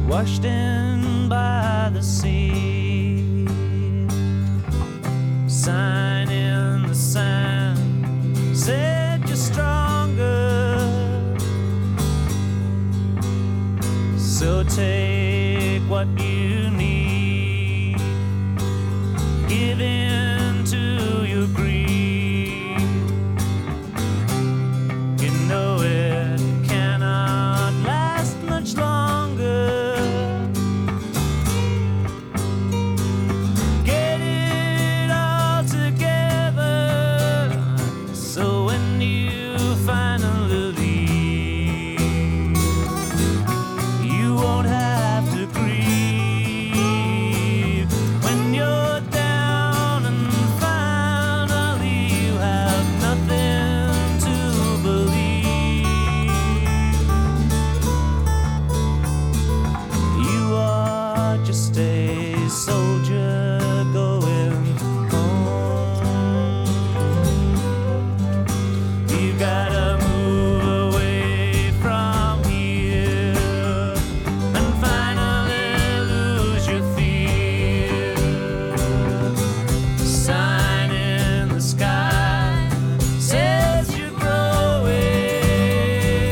washed in by the sea. Sign in the sand said you're stronger, so take what you need, give in to your greed. You know it cannot last much longer. Get it all together, so when you finally leave, you won't have to grieve. When you're down and finally you have nothing to believe, you are just a soldier going home. You gotta move away from here and finally lose your fear. Sign in the sky says you're growing,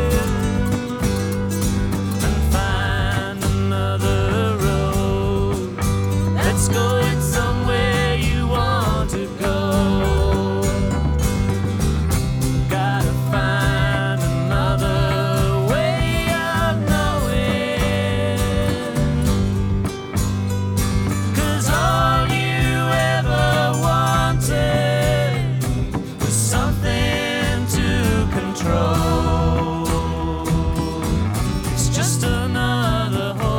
and find another road that's going somewhere you want to go. Gotta find another way of knowing, 'cause all you ever wanted was something to control. It's just another hole